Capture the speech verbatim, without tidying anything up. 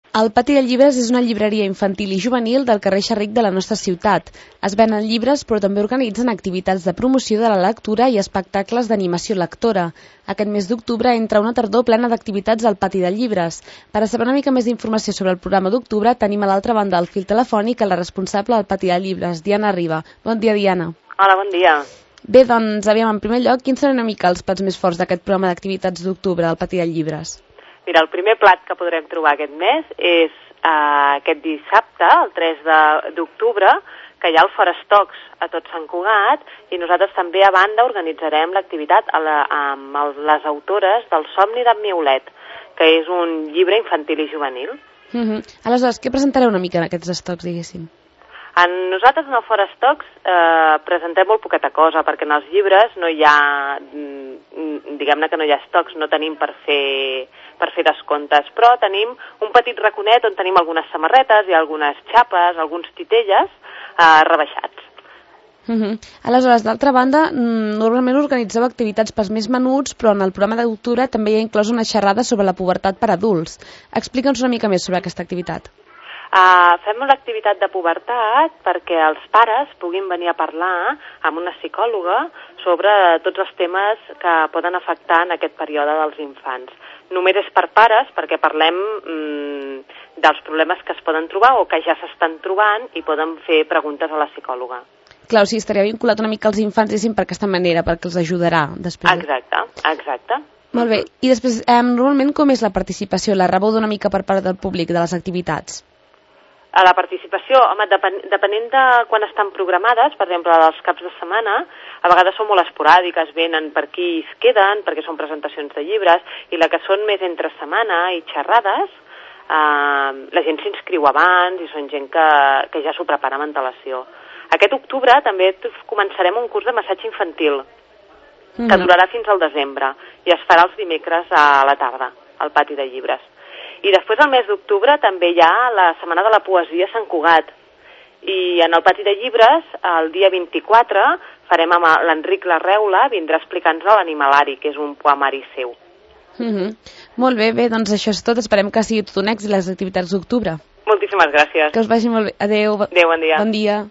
El Pati de Llibres és una llibreria infantil i juvenil del carrer Xerric de la nostra ciutat. Es venen llibres, però també organitzen activitats de promoció de la lectura i espectacles d'animació lectora. Aquest mes d'octubre entra una tardor plena d'activitats al Pati de Llibres. Per a saber una mica més d'informació sobre el programa d'octubre, tenim a l'altra banda del fil telefònic a la responsable del Pati de Llibres, Diana Riba. Bon dia, Diana. Hola, bon dia. Bé, doncs, aviam, en primer lloc, quins seran una mica els plats més forts d'aquest programa d'activitats d'octubre al Pati de Llibres? Mira, el primer plat que podrem trobar aquest mes és eh, aquest dissabte, el tres d'octubre, que hi ha el Forestocs a Tot Sant Cugat, i nosaltres també a banda organitzarem l'activitat amb el, les autores del Somni d'en Miulet, que és un llibre infantil i juvenil. Uh-huh. Aleshores, què presentareu una mica en aquests estocs, diguéssim? En nosaltres en el Forestocs eh, presentem molt poqueta cosa, perquè en els llibres no hi ha, diguem-ne que no hi ha estocs, no tenim per fer, per fer descomptes, però tenim un petit raconet on tenim algunes samarretes i algunes xapes, alguns titelles eh, rebaixats. Uh-huh. Aleshores, d'altra banda, normalment organitzeu activitats pels més menuts, però en el programa d'octubre també hi ha inclòs una xerrada sobre la pubertat per adults. Explica'ns una mica més sobre aquesta activitat. Uh, fem l'activitat de pubertat perquè els pares puguin venir a parlar amb una psicòloga sobre tots els temes que poden afectar en aquest període dels infants. Només és per pares perquè parlem mm, dels problemes que es poden trobar o que ja s'estan trobant i poden fer preguntes a la psicòloga. Clar, o sigui, estaria vinculat una mica als infants, diguéssim, per aquesta manera, perquè els ajudarà després. Exacte, exacte. Molt bé. I després, eh, normalment com és la participació? La rebeu d'una mica per part del públic de les activitats? A la participació, home, depen, depenent de quan estan programades, per exemple, dels caps de setmana, a vegades són molt esporàdiques, venen per aquí i es queden, perquè són presentacions de llibres, i la que són més entre setmana i xerrades, eh, la gent s'inscriu abans i són gent que, que ja s'ho prepara amb antelació. Aquest octubre també començarem un curs de massatge infantil, que mm-hmm. durarà fins al desembre, i es farà els dimecres a la tarda, al Pati de Llibres. I després, al mes d'octubre, també hi ha la Setmana de la Poesia a Sant Cugat. I en el Pati de Llibres, el dia vint-i-quatre, farem amb l'Enric Larreula, vindrà a explicar-nos l'Animalari, que és un poemari seu. Mm-hmm. Molt bé, bé, doncs això és tot. Esperem que sigui tot un èxit les activitats d'octubre. Moltíssimes gràcies. Que us vagi molt bé. Adéu. Adéu, bon dia. Bon dia.